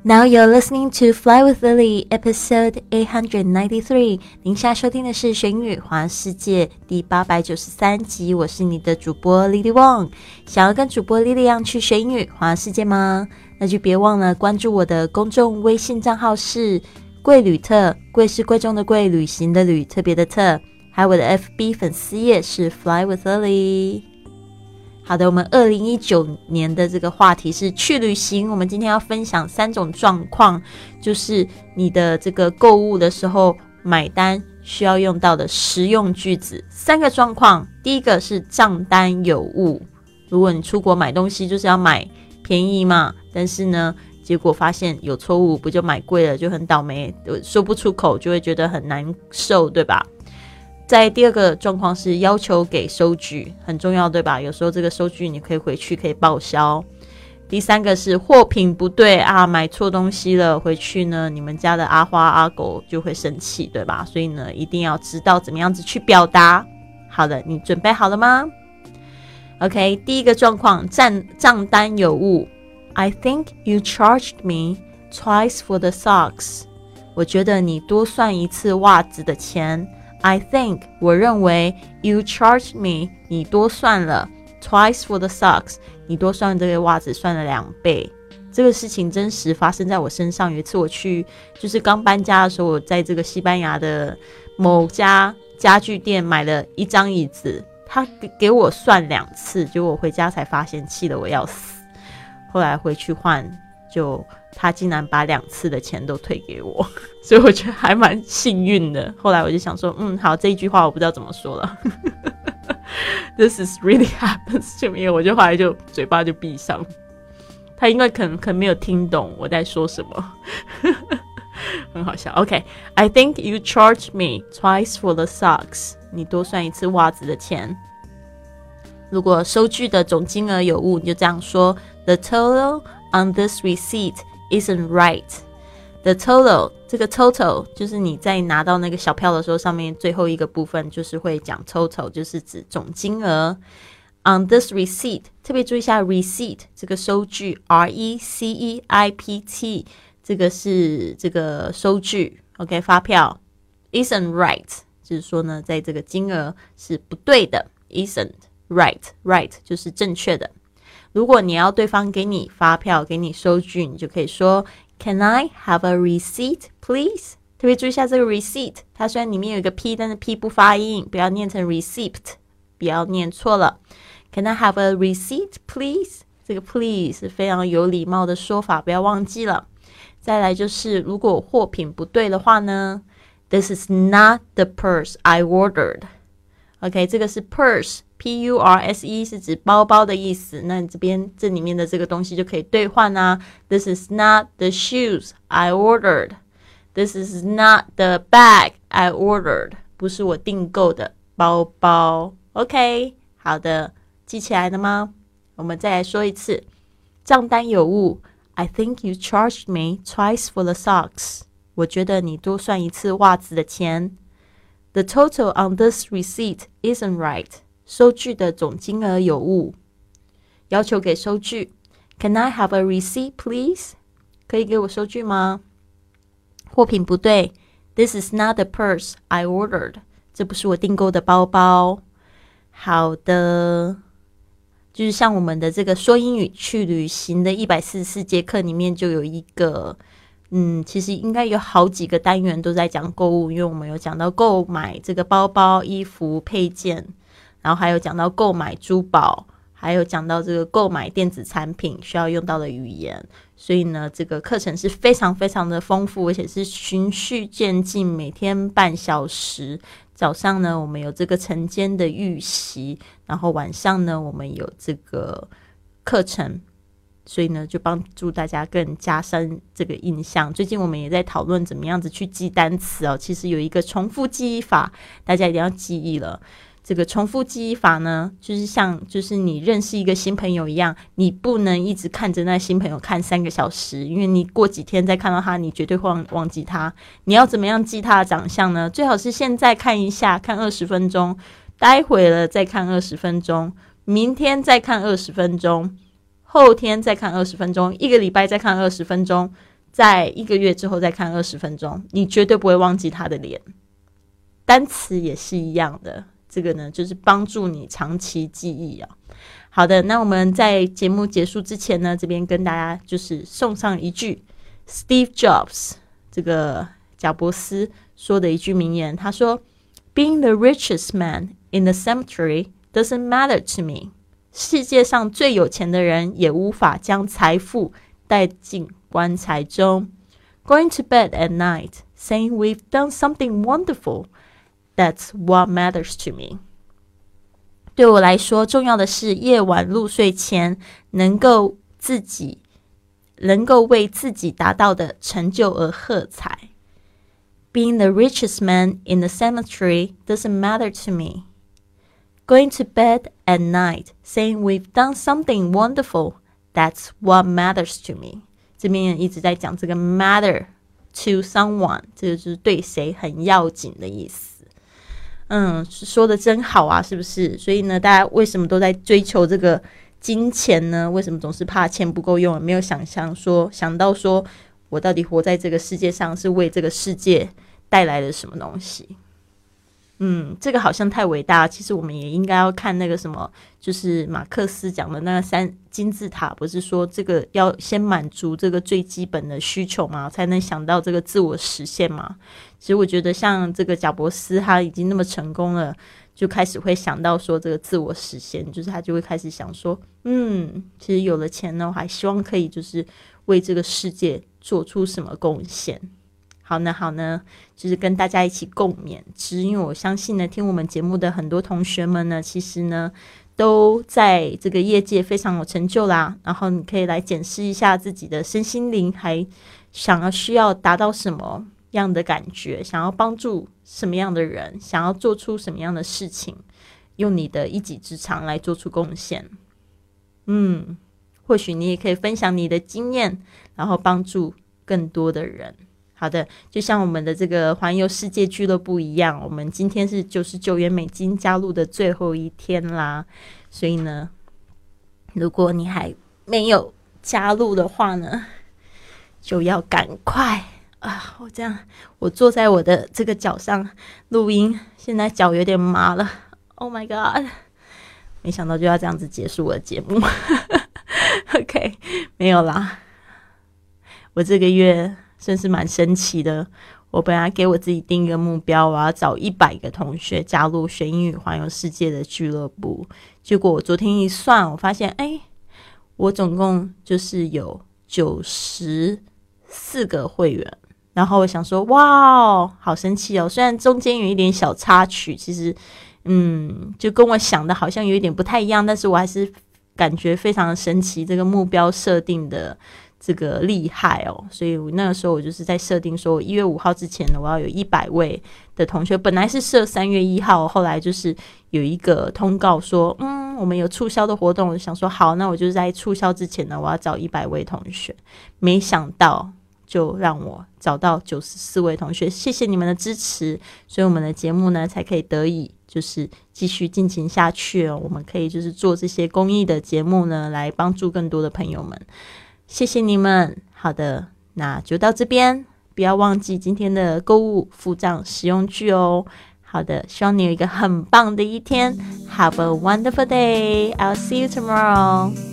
Now you're listening to Fly with Lily, episode 893. 您现在收听的是学英语环世界第893集，我是你的主播 Lily Wong。想要跟主播 Lily 一样去学英语环世界吗？那就别忘了关注我的公众微信账号是贵旅特，贵是贵重的贵，旅行的旅，特别的特，还有我的 FB 粉丝页是 Fly with Lily。好的，我们2019年的这个话题是去旅行。我们今天要分享3种状况，就是你的这个购物的时候买单需要用到的实用句子。3个状况，第一个是账单有误。如果你出国买东西就是要买便宜嘛，但是呢结果发现有错误，不就买贵了，就很倒霉，说不出口，就会觉得很难受，对吧？在第二个状况是要求给收据，很重要，对吧？有时候这个收据你可以回去可以报销。第3个是货品不对啊，买错东西了，回去呢你们家的阿花阿狗就会生气，对吧？所以呢一定要知道怎么样子去表达。好的，你准备好了吗？ OK， 第一个状况，账单有误。 I think you charged me twice for the socks. 我觉得你多算一次袜子的钱。I think 我认为 you charged me 你多算了 twice for the socks 你多算这个袜子算了2倍。这个事情真实发生在我身上。有一次我去就是刚搬家的时候，我在这个西班牙的某家家具店买了一张椅子，他给我算2次，结果我回家才发现，气得我要死。后来回去换，就他竟然把2次的钱都退给我，所以我觉得还蛮幸运的。后来我就想说好，这一句话我不知道怎么说了This is really happens to me， 我就后来就嘴巴就闭上。他应该可能没有听懂我在说什么很好笑。 OK， I think you charged me twice for the socks 你多算1次袜子的钱。如果收据的总金额有误，你就这样说 The total on this receipt isn't right. The total 这个 total 就是你在拿到那个小票的时候，上面最后一个部分就是会讲 total， 就是指总金额。On this receipt 特别注意一下 receipt 这个收据 RECEIPT 这个是这个收据 OK 发票。 isn't right 就是说呢在这个金额是不对的。 isn't right 就是正确的。如果你要对方给你发票给你收据，你就可以说 Can I have a receipt please？ 特别注意一下这个 receipt 它虽然里面有一个 P， 但是 P 不发音，不要念成 receipt， 不要念错了。 Can I have a receipt please？ 这个 please 是非常有礼貌的说法，不要忘记了。再来就是如果货品不对的话呢， This is not the purse I ordered。 OK， 这个是 purse P-U-R-S-E 是指包包的意思，那你这里面的这个东西就可以兑换啊。 This is not the shoes I ordered. This is not the bag I ordered. 不是我订购的包包。 OK， 好的，记起来了吗？我们再来说一次。账单有误。 I think you charged me twice for the socks. 我觉得你多算1次袜子的钱。 The total on this receipt isn't right.收据的总金额有误。要求给收据 Can I have a receipt please？ 可以给我收据吗？货品不对 This is not the purse I ordered。 这不是我订购的包包。好的，就是像我们的这个说英语去旅行的144节课里面就有一个其实应该有好几个单元都在讲购物，因为我们有讲到购买这个包包衣服配件，然后还有讲到购买珠宝，还有讲到这个购买电子产品需要用到的语言。所以呢这个课程是非常非常的丰富，而且是循序渐进，每天半小时。早上呢我们有这个晨间的预习，然后晚上呢我们有这个课程，所以呢就帮助大家更加深这个印象。最近我们也在讨论怎么样子去记单词哦，其实有一个重复记忆法，大家一定要记忆了。这个重复记忆法呢，就是你认识一个新朋友一样，你不能一直看着那新朋友看3个小时，因为你过几天再看到他，你绝对会忘记他。你要怎么样记他的长相呢？最好是现在看一下，看20分钟，待会了再看20分钟，明天再看20分钟，后天再看20分钟，1个礼拜再看20分钟， 在1个月之后再看20分钟，你绝对不会忘记他的脸。单词也是一样的，这个呢就是帮助你长期记忆啊。好的，那我们在节目结束之前呢，这边跟大家就是送上一句 Steve Jobs 这个贾伯斯说的一句名言，他说 Being the richest man in the cemetery doesn't matter to me。 世界上最有钱的人也无法将财富带进棺材中。 Going to bed at night saying we've done something wonderful, that's what matters to me。 对我来说，重要的是夜晚入睡前能够为自己达到的成就而喝彩。 Being the richest man in the cemetery doesn't matter to me. Going to bed at night saying we've done something wonderful, that's what matters to me。 这边一直在讲这个 matter to someone， 这个就是对谁很要紧的意思。说的真好啊，是不是？所以呢，大家为什么都在追求这个金钱呢？为什么总是怕钱不够用？没有想到说我到底活在这个世界上是为这个世界带来了什么东西？这个好像太伟大。其实我们也应该要看那个什么，就是马克思讲的那3金字塔，不是说这个要先满足这个最基本的需求嘛，才能想到这个自我实现嘛。其实我觉得像这个贾伯斯他已经那么成功了，就开始会想到说这个自我实现，就是他就会开始想说其实有了钱呢，我还希望可以就是为这个世界做出什么贡献。好呢，就是跟大家一起共勉之，因为我相信呢，听我们节目的很多同学们呢，其实呢都在这个业界非常有成就啦。然后你可以来检视一下自己的身心灵，还需要达到什么样的感觉，想要帮助什么样的人，想要做出什么样的事情，用你的一己之长来做出贡献。或许你也可以分享你的经验，然后帮助更多的人。好的，就像我们的这个环游世界俱乐部一样，我们今天是$99美金加入的最后一天啦。所以呢，如果你还没有加入的话呢，就要赶快啊！我坐在我的这个脚上录音，现在脚有点麻了。Oh my god！ 没想到就要这样子结束我的节目。OK， 没有啦，我这个月真是蛮神奇的。我本来给我自己定一个目标，我要找100个同学加入学英语环游世界的俱乐部。结果我昨天一算，我发现我总共就是有94个会员。然后我想说，哇，好神奇哦！虽然中间有一点小插曲，其实就跟我想的好像有一点不太一样，但是我还是感觉非常的神奇，这个目标设定的这个厉害哦。所以那个时候我就是在设定说1月5号之前呢，我要有100位的同学。本来是设3月1号，后来就是有一个通告说我们有促销的活动，我就想说好，那我就是在促销之前呢，我要找100位同学。没想到就让我找到94位同学，谢谢你们的支持，所以我们的节目呢才可以得以就是继续进行下去哦。我们可以就是做这些公益的节目呢，来帮助更多的朋友们。谢谢你们。好的，那就到这边，不要忘记今天的购物付账实用句哦。好的，希望你有一个很棒的一天。Have a wonderful day. I'll see you tomorrow.